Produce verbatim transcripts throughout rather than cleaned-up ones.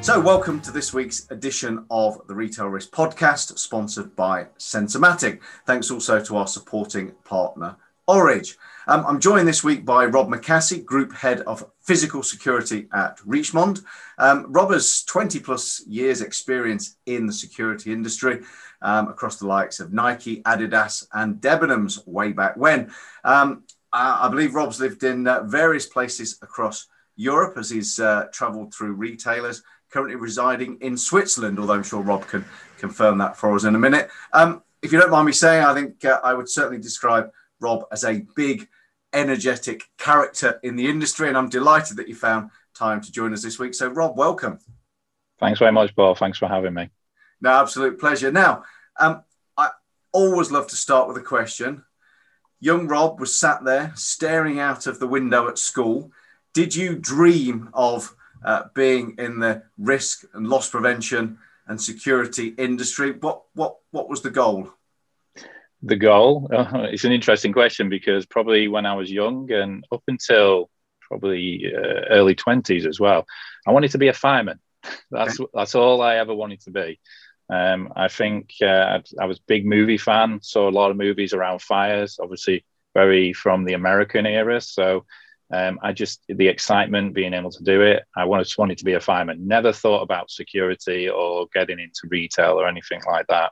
So welcome to this week's edition of the Retail Risk Podcast, sponsored by Sensormatic. Thanks also to our supporting partner, Orage. Um, I'm joined this week by Rob McCassie, Group Head of Physical Security at Richemont. Um, Rob has twenty plus years experience in the security industry um, across the likes of Nike, Adidas and Debenhams way back when. Um, I, I believe Rob's lived in uh, various places across Europe as he's uh, travelled through retailers, currently residing in Switzerland, although I'm sure Rob can confirm that for us in a minute. Um, if you don't mind me saying, I think uh, I would certainly describe Rob as a big, energetic character in the industry, and I'm delighted that you found time to join us this week. So, Rob, welcome. Thanks very much, Paul. Thanks for having me. No, absolute pleasure. Now, um, I always love to start with a question. Young Rob was sat there staring out of the window at school. Did you dream of uh, being in the risk and loss prevention and security industry? What what what was the goal? The goal? Uh, it's an interesting question because probably when I was young and up until probably uh, early twenties as well, I wanted to be a fireman. That's okay. That's all I ever wanted to be. Um, I think uh, I was a big movie fan, saw a lot of movies around fires, obviously very from the American era. So um, I just, the excitement, being able to do it, I wanted, just wanted to be a fireman. Never thought about security or getting into retail or anything like that.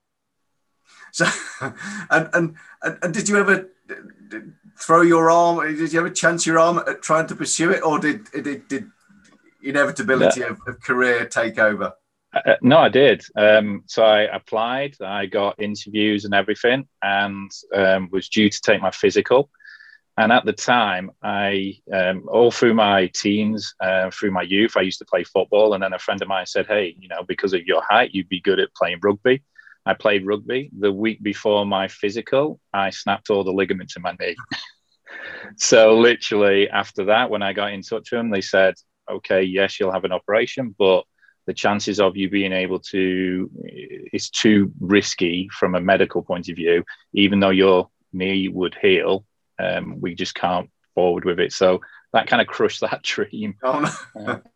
So, and, and, and did you ever throw your arm, did you ever chance your arm at trying to pursue it, or did, did, did inevitability yeah. of, of career take over? Uh, no, I did. Um, so I applied, I got interviews and everything, and um, was due to take my physical. And at the time, I, um, all through my teens, uh, through my youth, I used to play football. And then a friend of mine said, hey, you know, because of your height, you'd be good at playing rugby. I played rugby. The week before my physical, I snapped all the ligaments in my knee. So literally after that, when I got in touch with them, they said, okay, yes, you'll have an operation, but the chances of you being able to, is too risky from a medical point of view. Even though your knee would heal, um, we just can't forward with it. So that kind of crushed that dream. Oh, no. uh,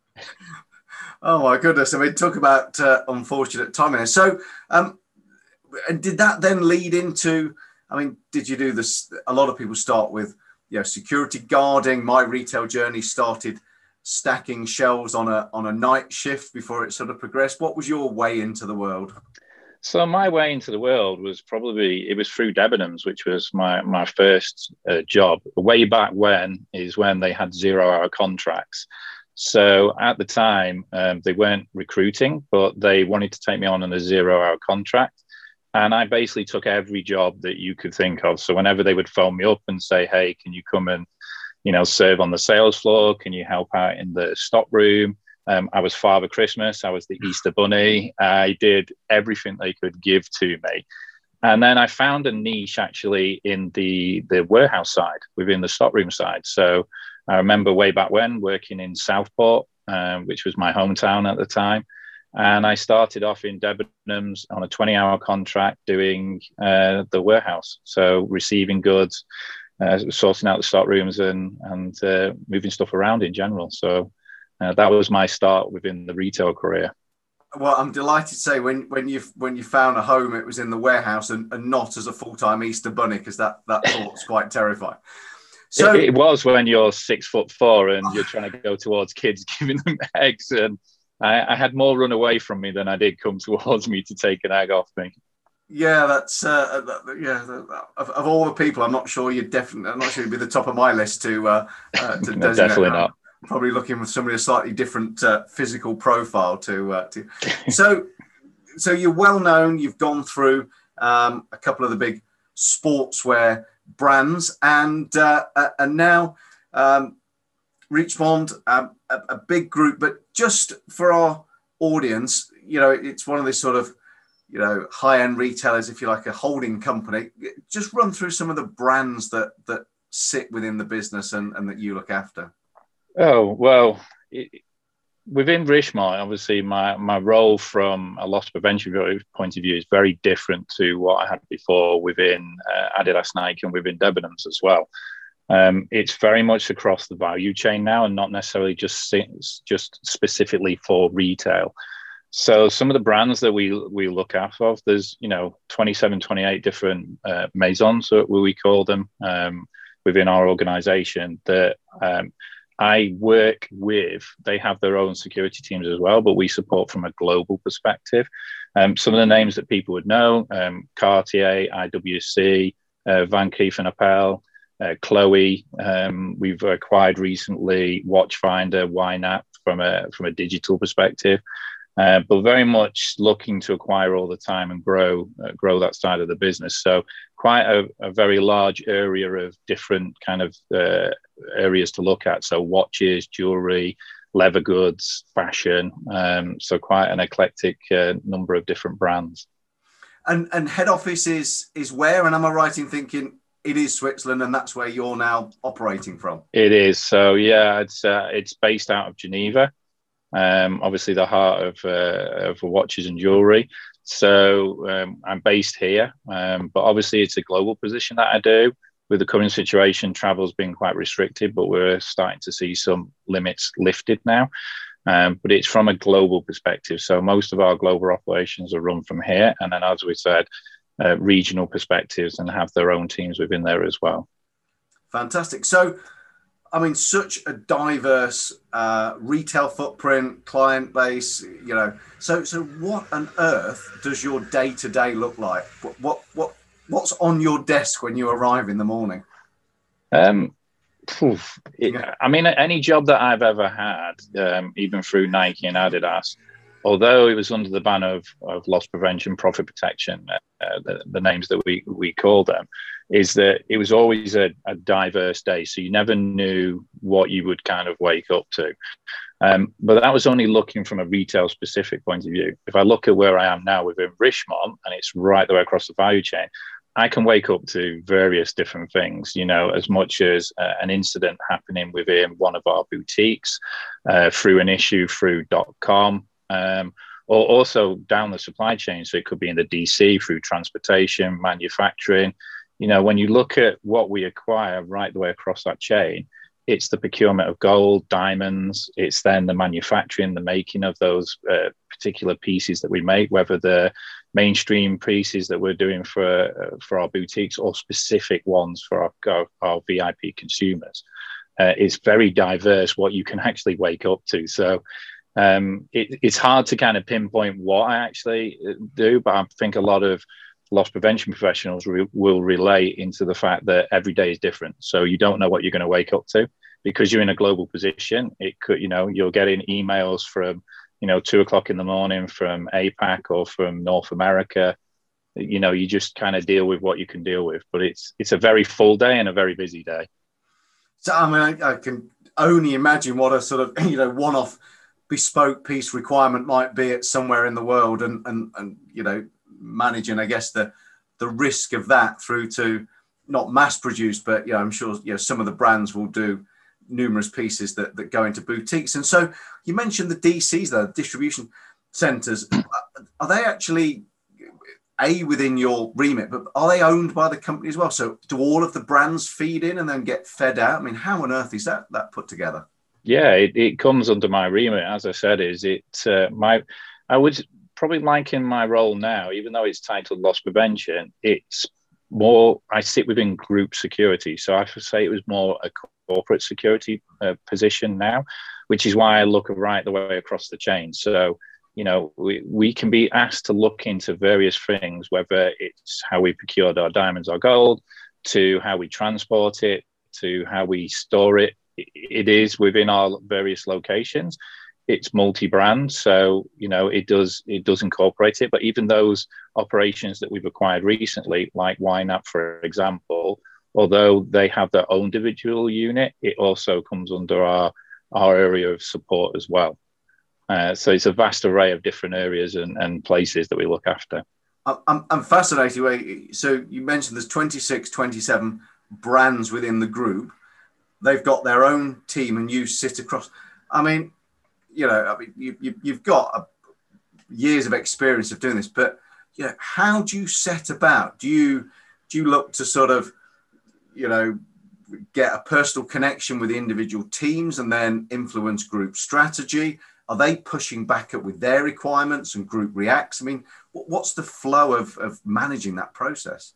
oh my goodness. I mean, talk about uh, unfortunate timing. So, um, and did that then lead into, I mean, did you do this? A lot of people start with, you know, security guarding. My retail journey started stacking shelves on a on a night shift before it sort of progressed. What was your way into the world? So my way into the world was probably, it was through Debenhams, which was my, my first uh, job. Way back when is when they had zero hour contracts. So at the time, um, they weren't recruiting, but they wanted to take me on on a zero hour contract. And I basically took every job that you could think of. So whenever they would phone me up and say, hey, can you come and, you know, serve on the sales floor? Can you help out in the stock room? Um, I was Father Christmas. I was the Easter Bunny. I did everything they could give to me. And then I found a niche actually in the, the warehouse side, within the stockroom side. So I remember way back when working in Southport, um, which was my hometown at the time. And I started off in Debenhams on a twenty hour contract doing uh, the warehouse. So receiving goods, uh, sorting out the stock rooms and, and uh, moving stuff around in general. So uh, that was my start within the retail career. Well, I'm delighted to say when, when you when you found a home, it was in the warehouse and, and not as a full-time Easter Bunny, because that, that thought's quite terrifying. So it, it was when you're six foot four and you're trying to go towards kids, giving them eggs. And I, I had more run away from me than I did come towards me to take an egg off me. Yeah, that's uh, that, yeah. Of, of all the people, I'm not sure you'd definitely. I'm not sure you'd be the top of my list to. Uh, uh, to no, definitely not. Probably looking with somebody a slightly different uh, physical profile to. Uh, to. So, so you're well known. You've gone through um, a couple of the big sportswear brands, and uh, uh, and now um, Richemont, um, a, a big group. But just for our audience, you know, it's one of these sort of, you know, high-end retailers, if you like, a holding company. Just run through some of the brands that that sit within the business and, and that you look after. Oh, well, it, within Richemont, obviously my, my role from a loss prevention point of view is very different to what I had before within uh, Adidas, Nike and within Debenhams as well. Um, it's very much across the value chain now, and not necessarily just just specifically for retail. So some of the brands that we we look after, there's, you know, twenty-seven, twenty-eight different uh, maisons, what we call them, um, within our organization that um, I work with. They have their own security teams as well, but we support from a global perspective. Um, some of the names that people would know, um, Cartier, I W C, uh, Van Cleef and Arpels, uh, Chloe. Um, we've acquired recently Watchfinder, Y NAP from a, from a digital perspective. Uh, but very much looking to acquire all the time and grow uh, grow that side of the business. So quite a, a very large area of different kind of uh, areas to look at. So watches, jewelry, leather goods, fashion. Um, so quite an eclectic uh, number of different brands. And and head office is is where? And am I right in thinking it is Switzerland, and that's where you're now operating from? It is. So yeah, it's uh, it's based out of Geneva. Um, obviously the heart of, uh, of watches and jewelry. So um, I'm based here, um, but obviously it's a global position that I do. With the current situation, travel's been quite restricted, but we're starting to see some limits lifted now. Um, but it's from a global perspective. So most of our global operations are run from here. And then, as we said, uh, regional perspectives and have their own teams within there as well. Fantastic. So, I mean, such a diverse uh, retail footprint, client base, you know. So, so what on earth does your day to day look like? What, what, what, what's on your desk when you arrive in the morning? Um, it, yeah. I mean, any job that I've ever had, um, even through Nike and Adidas, although it was under the banner of, of loss prevention, profit protection, uh, the, the names that we we call them, is that it was always a, a diverse day. So you never knew what you would kind of wake up to. Um, but that was only looking from a retail specific point of view. If I look at where I am now within Richemont, and it's right the way across the value chain, I can wake up to various different things, you know, as much as uh, an incident happening within one of our boutiques, uh, through an issue through .com, um, or also down the supply chain. So it could be in the D C, through transportation, manufacturing. You know, when you look at what we acquire right the way across that chain, it's the procurement of gold, diamonds. It's then the manufacturing, the making of those uh, particular pieces that we make, whether the mainstream pieces that we're doing for uh, for our boutiques or specific ones for our, our, our V I P consumers. Uh, it's very diverse what you can actually wake up to. So um, it, it's hard to kind of pinpoint what I actually do, but I think a lot of loss prevention professionals re- will relate into the fact that every day is different. So you don't know what you're going to wake up to because you're in a global position. It could, you know, you're getting emails from, you know, two o'clock in the morning from APAC or from North America. You know, you just kind of deal with what you can deal with, but it's, it's a very full day and a very busy day. So, I mean, I, I can only imagine what a sort of, you know, one-off bespoke piece requirement might be at somewhere in the world, and, and, and, you know, managing, I guess, the the risk of that through to not mass produced, but yeah, I'm sure, you know, some of the brands will do numerous pieces that, that go into boutiques. And so you mentioned the D Cs, the distribution centers. Are they actually a within your remit, but are they owned by the company as well? So do all of the brands feed in and then get fed out? I mean, how on earth is that that put together? Yeah, it, it comes under my remit. As I said, is it uh, my I would probably liken my role now, even though it's titled loss prevention, it's more, I sit within group security. So I should say it was more a corporate security uh, position now, which is why I look right the way across the chain. So, you know, we, we can be asked to look into various things, whether it's how we procured our diamonds or gold, to how we transport it, to how we store it. It is within our various locations. It's multi-brand, so you know it does it does incorporate it. But even those operations that we've acquired recently, like Y NAP, for example, although they have their own individual unit, it also comes under our our area of support as well. Uh, so it's a vast array of different areas and, and places that we look after. I'm I'm fascinated. So you mentioned there's twenty-six, twenty-seven brands within the group. They've got their own team, and you sit across. I mean. You know, I mean, you, you, you've got a, years of experience of doing this, but you know, how do you set about? Do you do you look to sort of, you know, get a personal connection with the individual teams and then influence group strategy? Are they pushing back up with their requirements and group reacts? I mean, what's the flow of, of managing that process?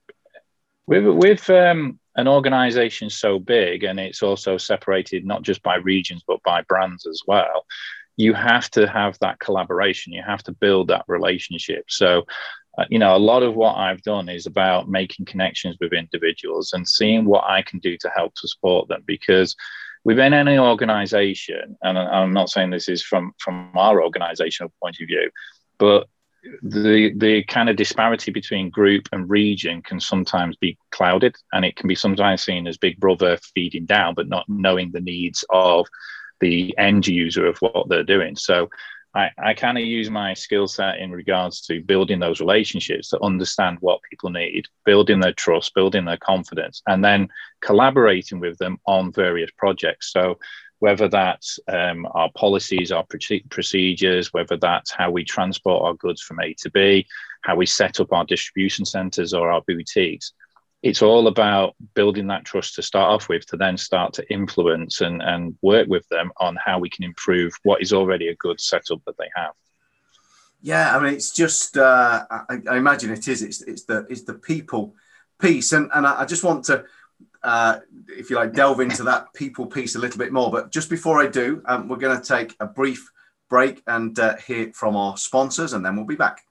With, with um, an organization so big, and it's also separated not just by regions, but by brands as well, you have to have that collaboration. You have to build that relationship. So, uh, you know, a lot of what I've done is about making connections with individuals and seeing what I can do to help to support them. Because within any organization, and I'm not saying this is from, from our organizational point of view, but the the kind of disparity between group and region can sometimes be clouded, and it can be sometimes seen as Big Brother feeding down, but not knowing the needs of the end user of what they're doing. So I, I kind of use my skill set in regards to building those relationships to understand what people need, building their trust, building their confidence, and then collaborating with them on various projects. So whether that's um, our policies, our procedures, whether that's how we transport our goods from A to B, how we set up our distribution centers or our boutiques. It's all about building that trust to start off with, to then start to influence and, and work with them on how we can improve what is already a good setup that they have. Yeah, I mean, it's just, uh, I, I imagine it is, it's, it's, the, it's the people piece. And, and I just want to, Uh, if you like, delve into that people piece a little bit more. But just before I do, um, we're going to take a brief break and uh, hear from our sponsors, and then we'll be back.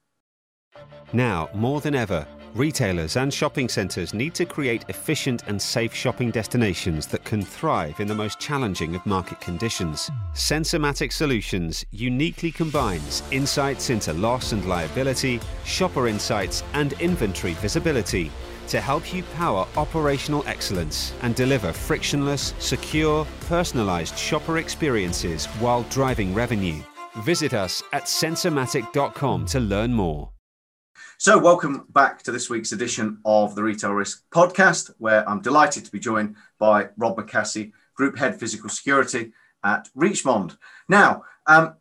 Now, more than ever, retailers and shopping centres need to create efficient and safe shopping destinations that can thrive in the most challenging of market conditions. Sensormatic Solutions uniquely combines insights into loss and liability, shopper insights and inventory visibility to help you power operational excellence and deliver frictionless, secure, personalised shopper experiences while driving revenue. Visit us at sensormatic dot com to learn more. So welcome back to this week's edition of the Retail Risk Podcast, where I'm delighted to be joined by Rob McCassie, Group Head Physical Security at Richemond. Now, um,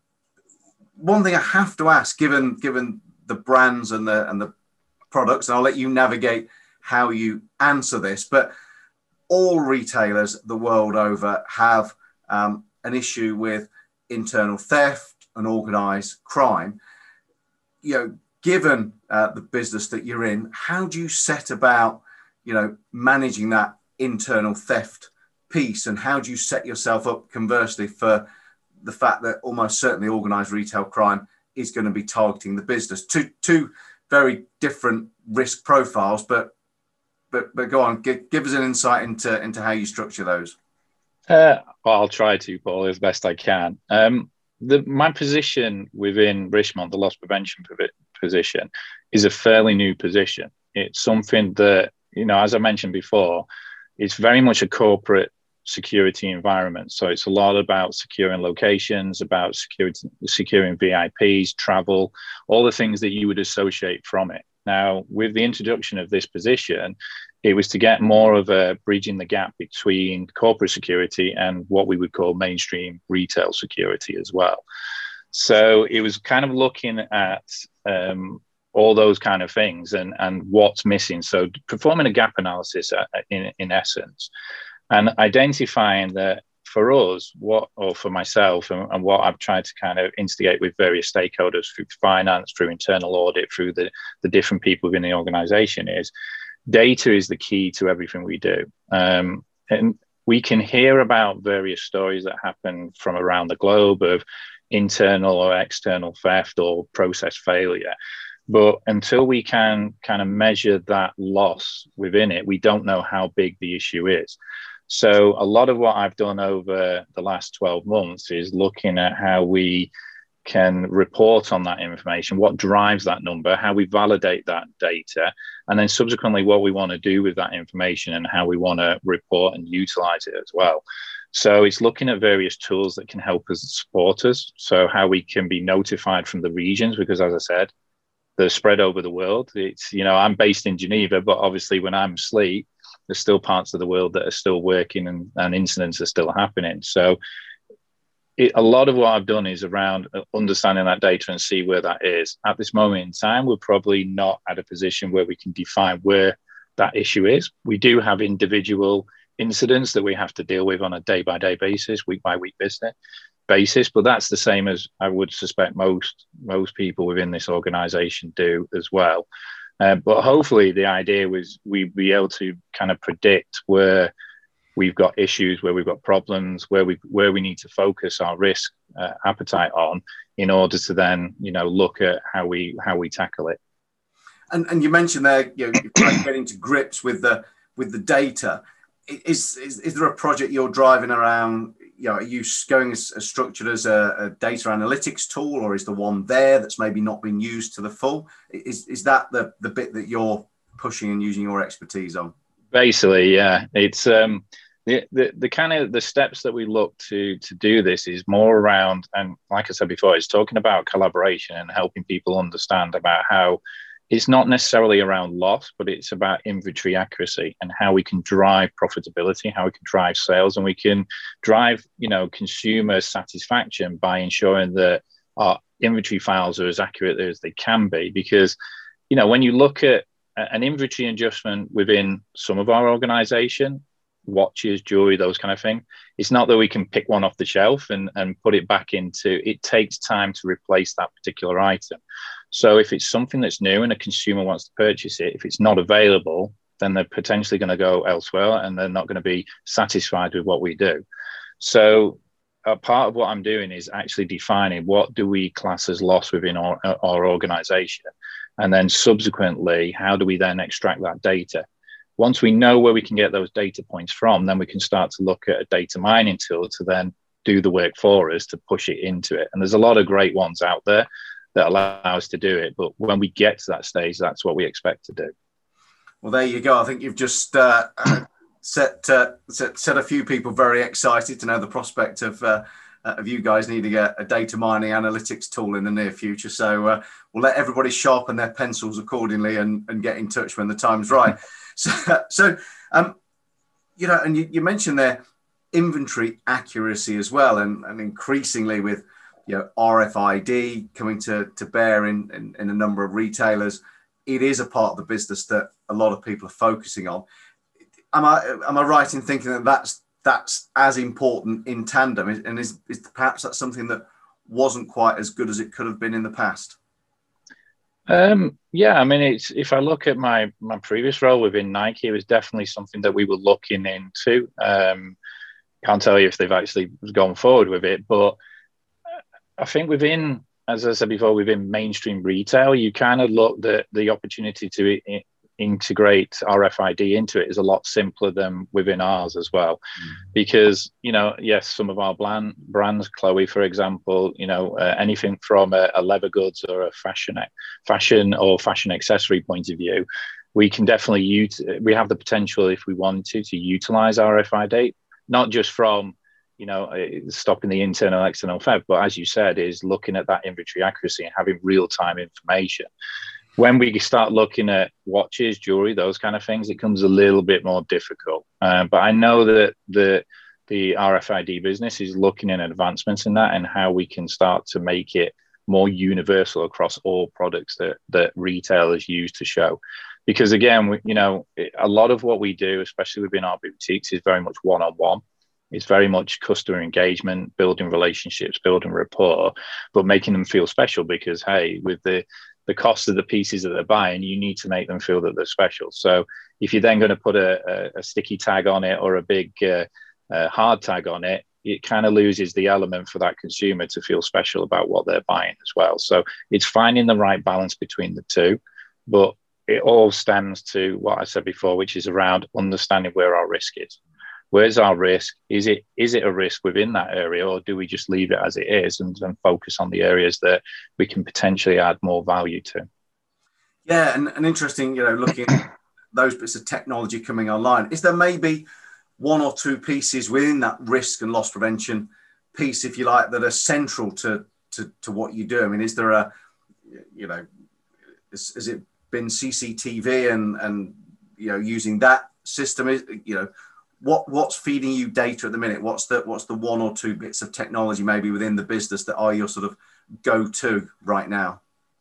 one thing I have to ask, given given the brands and the and the products, and I'll let you navigate how you answer this, but all retailers the world over have um, an issue with internal theft and organised crime. You know, given uh, the business that you're in, how do you set about, you know, managing that internal theft piece, and how do you set yourself up conversely for the fact that almost certainly organised retail crime is going to be targeting the business? Two two very different risk profiles, but But but go on, give, give us an insight into into how you structure those. Uh, well, I'll try to, Paul, as best I can. Um, the, my position within Richemond, the loss prevention position, is a fairly new position. It's something that, you know, as I mentioned before, it's very much a corporate security environment. So it's a lot about securing locations, about security, securing V I Ps, travel, all the things that you would associate from it. Now, with the introduction of this position, it was to get more of a bridging the gap between corporate security and what we would call mainstream retail security as well. So it was kind of looking at um, all those kind of things and, and what's missing. So performing a gap analysis in, in essence, and identifying that for us, what, or for myself, and, and what I've tried to kind of instigate with various stakeholders through finance, through internal audit, through the, the different people within the organization, is data is the key to everything we do. Um, and we can hear about various stories that happen from around the globe of internal or external theft or process failure. But until we can kind of measure that loss within it, we don't know how big the issue is. So a lot of what I've done over the last twelve months is looking at how we can report on that information, what drives that number, how we validate that data, and then subsequently what we want to do with that information and how we want to report and utilize it as well. So it's looking at various tools that can help us support us. So how we can be notified from the regions, because as I said, they're spread over the world. It's, you know, I'm based in Geneva, but obviously when I'm asleep, there's still parts of the world that are still working and, and incidents are still happening. So it, a lot of what I've done is around understanding that data and see where that is. At this moment in time, we're probably not at a position where we can define where that issue is. We do have individual incidents that we have to deal with on a day-by-day basis, week-by-week business basis, but that's the same as I would suspect most most people within this organization do as well. Uh, but hopefully the idea was we'd be able to kind of predict where we've got issues, where we've got problems, where we where we need to focus our risk uh, appetite on in order to then, you know, look at how we how we tackle it. And and you mentioned there, you know, you're getting to grips with the with the data. Is is, is there a project you're driving around? You know, are you going as, as structured as a, a data analytics tool, or is the one there that's maybe not been used to the full? Is is that the the bit that you're pushing and using your expertise on? Basically, yeah. It's um the, the the kind of the steps that we look to to do this is more around, and like I said before, it's talking about collaboration and helping people understand about how it's not necessarily around loss, but it's about inventory accuracy and how we can drive profitability, how we can drive sales, and we can drive, you know, consumer satisfaction by ensuring that our inventory files are as accurate as they can be. Because, you know, when you look at an inventory adjustment within some of our organization, watches, jewelry, those kind of thing, it's not that we can pick one off the shelf and, and put it back into, it takes time to replace that particular item. So if it's something that's new and a consumer wants to purchase it, if it's not available, then they're potentially going to go elsewhere and they're not going to be satisfied with what we do. So a part of what I'm doing is actually defining what do we class as loss within our, our organization. And then subsequently, how do we then extract that data? Once we know where we can get those data points from, then we can start to look at a data mining tool to then do the work for us to push it into it. And there's a lot of great ones out there that allow us to do it. But when we get to that stage, that's what we expect to do. Well, there you go. I think you've just uh, set, uh, set set a few people very excited to know the prospect of uh, of you guys needing a, a data mining analytics tool in the near future. So uh, we'll let everybody sharpen their pencils accordingly and, and get in touch when the time's right. So, so um, you know, and you, you mentioned there inventory accuracy as well, and, and increasingly with, you know, R F I D coming to, to bear in, in, in a number of retailers, it is a part of the business that a lot of people are focusing on. Am I am I right in thinking that that's that's as important in tandem, and is, is perhaps that's something that wasn't quite as good as it could have been in the past? Um, yeah, I mean, it's if I look at my my previous role within Nike, it was definitely something that we were looking into. Um, can't tell you if they've actually gone forward with it, but I think within, as I said before, within mainstream retail, you kind of look at the opportunity to I- integrate R F I D into it is a lot simpler than within ours as well. Mm. Because, you know, yes, some of our brand, brands, Chloe, for example, you know, uh, anything from a, a leather goods or a fashion, fashion or fashion accessory point of view, we can definitely use, we have the potential if we wanted to, to utilize R F I D, not just from, you know, stopping the internal, external theft, but as you said, is looking at that inventory accuracy and having real-time information. When we start looking at watches, jewelry, those kind of things, it becomes a little bit more difficult. Uh, but I know that the the R F I D business is looking at advancements in that and how we can start to make it more universal across all products that that retailers use to show. Because again, we, you know, a lot of what we do, especially within our boutiques, is very much one-on-one. It's very much customer engagement, building relationships, building rapport, but making them feel special because, hey, with the, the cost of the pieces that they're buying, you need to make them feel that they're special. So if you're then going to put a, a, a sticky tag on it or a big uh, uh, hard tag on it, it kind of loses the element for that consumer to feel special about what they're buying as well. So it's finding the right balance between the two. But it all stems to what I said before, which is around understanding where our risk is. Where's our risk? Is it is it a risk within that area, or do we just leave it as it is and then focus on the areas that we can potentially add more value to? Yeah, and, and interesting, you know, looking at those bits of technology coming online, is there maybe one or two pieces within that risk and loss prevention piece, if you like, that are central to to, to what you do? I mean, is there a, you know, is, has it been C C T V and, and you know, using that system, is, you know, What what's feeding you data at the minute? What's the what's the one or two bits of technology maybe within the business that are your sort of go-to right now?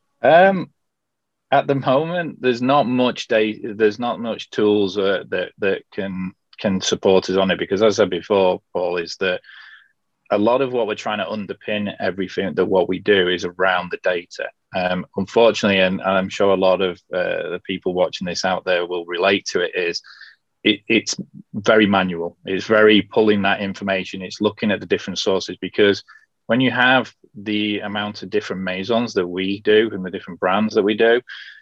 Um, at the moment, there's not much data. There's not much tools uh, that that can can support us on it, because as I said before, Paul, is that a lot of what we're trying to underpin everything that what we do is around the data. Um, unfortunately, and, and I'm sure a lot of uh, the people watching this out there will relate to it, is it, it's very manual. It's very pulling that information. It's looking at the different sources, because when you have the amount of different maisons that we do and the different brands that we do,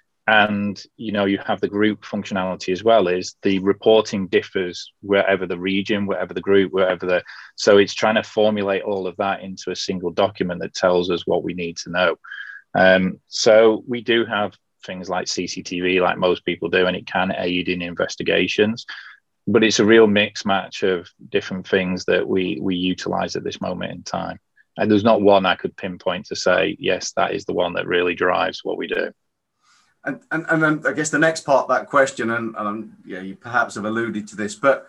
and you know you have the group functionality as well, is the reporting differs wherever the region, wherever the group, wherever the so it's trying to formulate all of that into a single document that tells us what we need to know. Um, so we do have things like C C T V, like most people do, and it can aid in investigations, but it's a real mix match of different things that we we utilize at this moment in time. And there's not one I could pinpoint to say, yes, that is the one that really drives what we do. And, and and then I guess the next part of that question, and, and yeah, you perhaps have alluded to this, but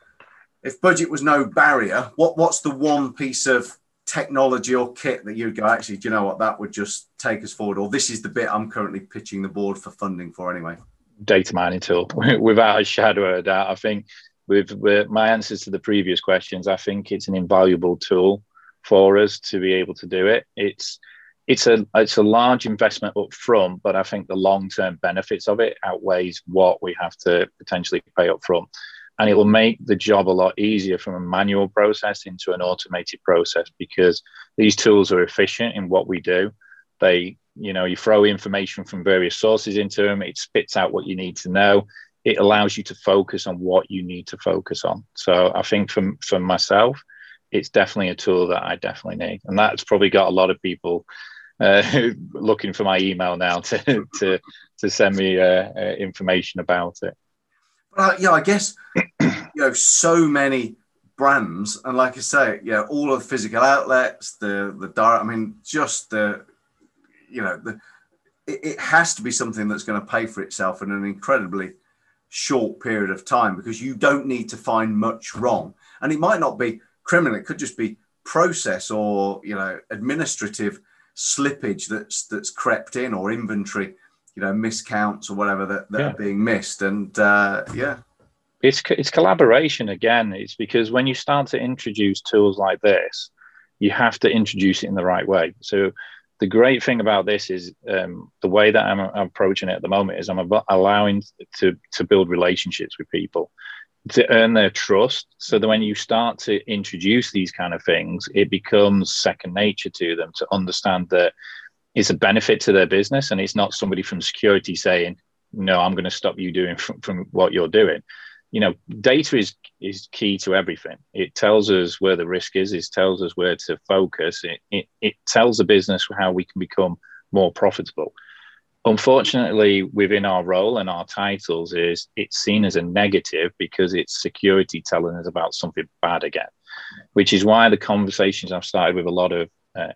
if budget was no barrier, what what's the one piece of technology or kit that you'd go, actually, do you know what, that would just take us forward, or this is the bit I'm currently pitching the board for funding for anyway? Data mining tool, without a shadow of a doubt. I think with, with my answers to the previous questions, I think it's an invaluable tool for us to be able to do it. It's It's a it's a large investment up front, but I think the long-term benefits of it outweighs what we have to potentially pay up front. And it will make the job a lot easier from a manual process into an automated process, because these tools are efficient in what we do. They, you know, you throw information from various sources into them, it spits out what you need to know. It allows you to focus on what you need to focus on. So I think from, for myself, it's definitely a tool that I definitely need. And that's probably got a lot of people Uh, looking for my email now to to to send me uh, uh, information about it. Well, yeah, I guess you know so many brands, and like I say, yeah, all of the physical outlets, the the direct. I mean, just the you know the it, it has to be something that's going to pay for itself in an incredibly short period of time, because you don't need to find much wrong, and it might not be criminal. It could just be process or you know administrative slippage that's that's crept in, or inventory, you know, miscounts or whatever that, that yeah. are being missed. And uh, yeah, it's it's collaboration again. It's because when you start to introduce tools like this, you have to introduce it in the right way. So the great thing about this is um, the way that I'm approaching it at the moment is I'm ab- allowing to to build relationships with people, to earn their trust, so that when you start to introduce these kind of things, it becomes second nature to them to understand that it's a benefit to their business, and it's not somebody from security saying, no, I'm going to stop you doing from, from what you're doing. You know, data is is key to everything. It tells us where the risk is, it tells us where to focus, it, it, it tells the business how we can become more profitable. Unfortunately, within our role and our titles, is it's seen as a negative because it's security telling us about something bad again, which is why the conversations I've started with a lot of uh,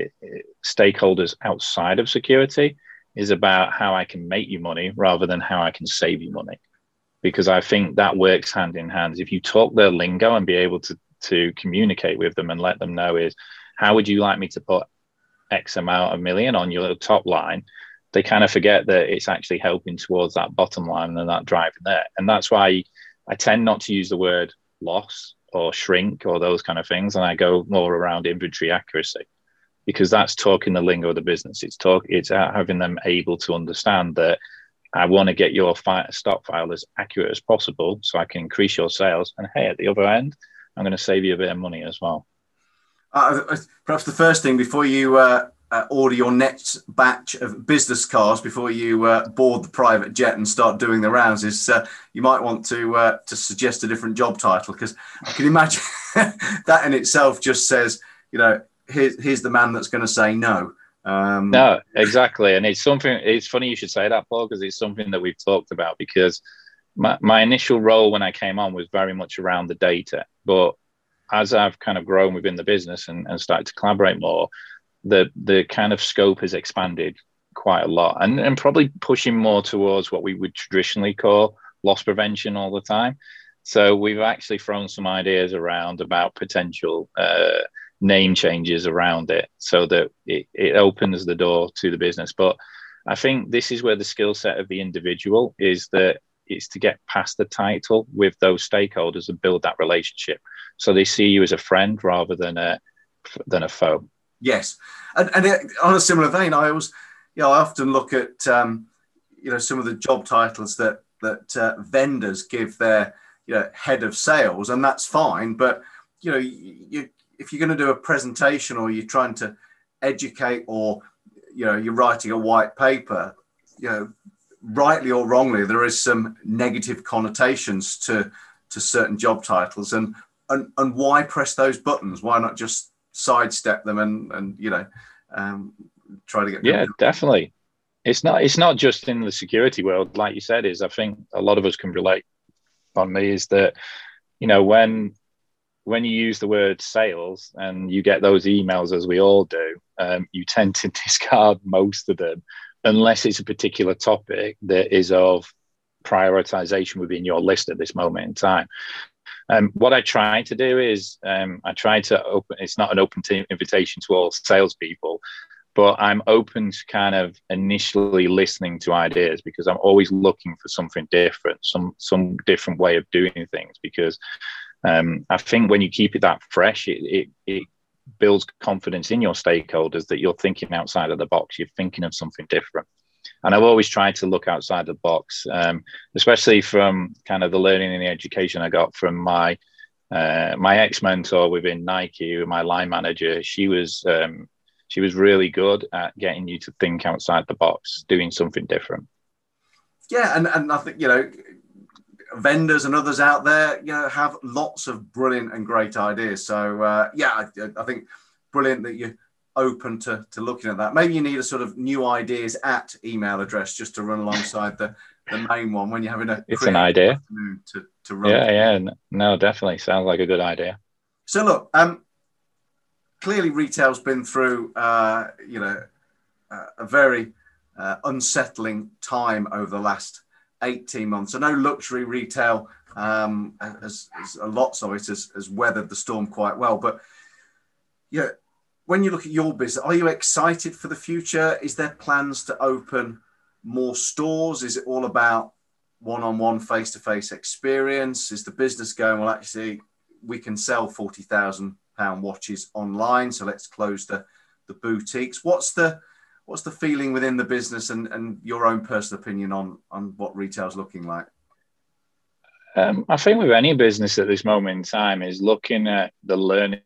stakeholders outside of security is about how I can make you money rather than how I can save you money, because I think that works hand in hand. If you talk their lingo and be able to, to communicate with them and let them know is, how would you like me to put X amount of million on your top line? They kind of forget that it's actually helping towards that bottom line and that driving there. And that's why I tend not to use the word loss or shrink or those kind of things. And I go more around inventory accuracy, because that's talking the lingo of the business. It's talk, it's having them able to understand that I want to get your fi- stock file as accurate as possible so I can increase your sales. And hey, at the other end, I'm going to save you a bit of money as well. Uh, perhaps the first thing before you uh, uh, order your next batch of business cards, before you uh, board the private jet and start doing the rounds, is uh, you might want to uh, to suggest a different job title, because I can imagine that in itself just says, you know, here's, here's the man that's going to say no. Um, no, exactly. And it's something, it's funny you should say that, Paul, because it's something that we've talked about, because my, my initial role when I came on was very much around the data. But as I've kind of grown within the business and, and started to collaborate more, the the kind of scope has expanded quite a lot, and, and probably pushing more towards what we would traditionally call loss prevention all the time. So we've actually thrown some ideas around about potential uh, name changes around it, so that it, it opens the door to the business. But I think this is where the skill set of the individual is, that it's to get past the title with those stakeholders and build that relationship, so they see you as a friend rather than a than a foe. Yes, and, and it, on a similar vein, I always, you know, I often look at um, you know, some of the job titles that that uh, vendors give their, you know, head of sales, and that's fine. But you know, you, you if you're going to do a presentation or you're trying to educate, or you know, you're writing a white paper, you know, rightly or wrongly, there is some negative connotations to to certain job titles, and and and why press those buttons? Why not just sidestep them and and you know, um, try to get yeah, them. Definitely. It's not it's not just in the security world, like you said. Is I think a lot of us can relate on me is that, you know, when when you use the word sales and you get those emails, as we all do, um, you tend to discard most of them unless it's a particular topic that is of prioritization within your list at this moment in time. Um, what I try to do is um, I try to open, it's not an open t- invitation to all salespeople, but I'm open to kind of initially listening to ideas, because I'm always looking for something different, some some different way of doing things. Because um, I think when you keep it that fresh, it, it it builds confidence in your stakeholders that you're thinking outside of the box. You're thinking of something different. And I've always tried to look outside the box, um, especially from kind of the learning and the education I got from my uh, my ex-mentor within Nike, my line manager. She was um, she was really good at getting you to think outside the box, doing something different. Yeah, and, and I think, you know, vendors and others out there, you know, have lots of brilliant and great ideas. So, uh, yeah, I, I think brilliant that you're open to, to looking at that. Maybe you need a sort of new ideas at email address just to run alongside the, the main one when you're having a it's an idea to, to run. Yeah, yeah, no, definitely sounds like a good idea. So look, um, clearly retail's been through, uh, you know, uh, a very uh, unsettling time over the last eighteen months. I know luxury retail, um, has, has lots of it has, has weathered the storm quite well. But yeah, when you look at your business, are you excited for the future? Is there plans to open more stores? Is it all about one-on-one, face-to-face experience? Is the business going, well, actually, we can sell forty thousand pound watches online, so let's close the, the boutiques? What's the what's the feeling within the business, and, and your own personal opinion on, on what retail's looking like? Um, I think with any business at this moment in time is looking at the learnings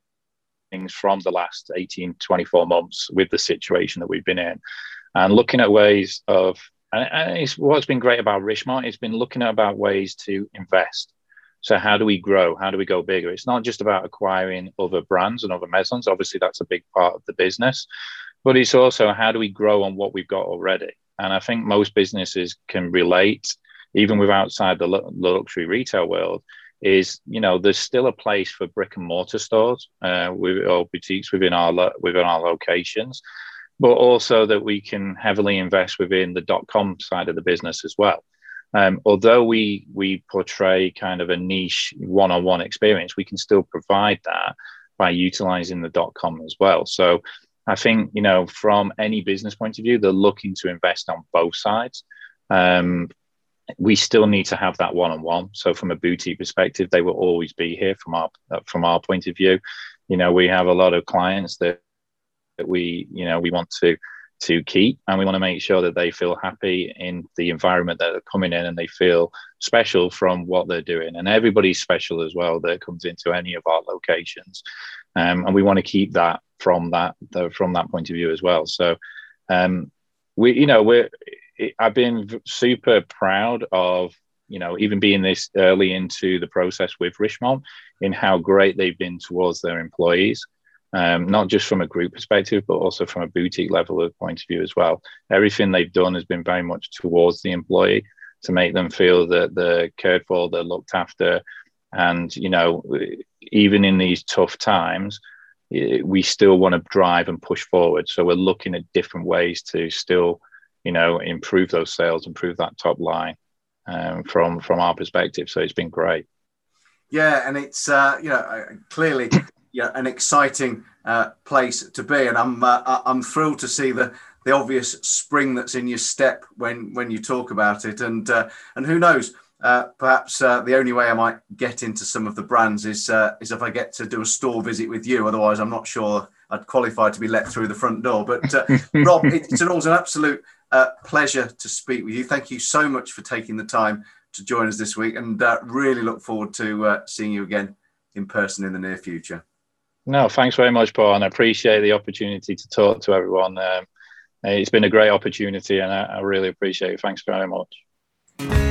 from the last eighteen, twenty-four months with the situation that we've been in, and looking at ways of, and it's what's been great about Richemont, it's been looking at about ways to invest. So how do we grow? How do we go bigger? It's not just about acquiring other brands and other maisons. Obviously, that's a big part of the business, but it's also how do we grow on what we've got already? And I think most businesses can relate, even with outside the luxury retail world, is, you know, there's still a place for brick and mortar stores uh, with, or boutiques within our within our locations, but also that we can heavily invest within the dot-com side of the business as well. Um, although we we portray kind of a niche one-on-one experience, we can still provide that by utilizing the dot-com as well. So I think, you know, from any business point of view, they're looking to invest on both sides. Um, we still need to have that one-on-one. So from a boutique perspective, they will always be here from our from our point of view. You know, we have a lot of clients that, that we, you know, we want to to keep, and we want to make sure that they feel happy in the environment that they're coming in, and they feel special from what they're doing. And everybody's special as well that comes into any of our locations, um, and we want to keep that from that the, from that point of view as well. So um, we, you know, we're I've been super proud of, you know, even being this early into the process with Richemont, in how great they've been towards their employees. Um, not just from a group perspective, but also from a boutique level of point of view as well. Everything they've done has been very much towards the employee, to make them feel that they're cared for, they're looked after. And, you know, even in these tough times, we still want to drive and push forward. So we're looking at different ways to still, you know, improve those sales, improve that top line um, from, from our perspective. So it's been great. Yeah, and it's, uh, you know, clearly... yeah, an exciting uh, place to be, and I'm uh, I'm thrilled to see the the obvious spring that's in your step when when you talk about it, and uh, and who knows, Uh, perhaps uh, the only way I might get into some of the brands is uh, is if I get to do a store visit with you. Otherwise, I'm not sure I'd qualify to be let through the front door. But uh, Rob, it's always an absolute uh, pleasure to speak with you. Thank you so much for taking the time to join us this week, and uh, really look forward to uh, seeing you again in person in the near future. No, thanks very much, Paul, and I appreciate the opportunity to talk to everyone. Um, it's been a great opportunity, and I, I really appreciate it. Thanks very much.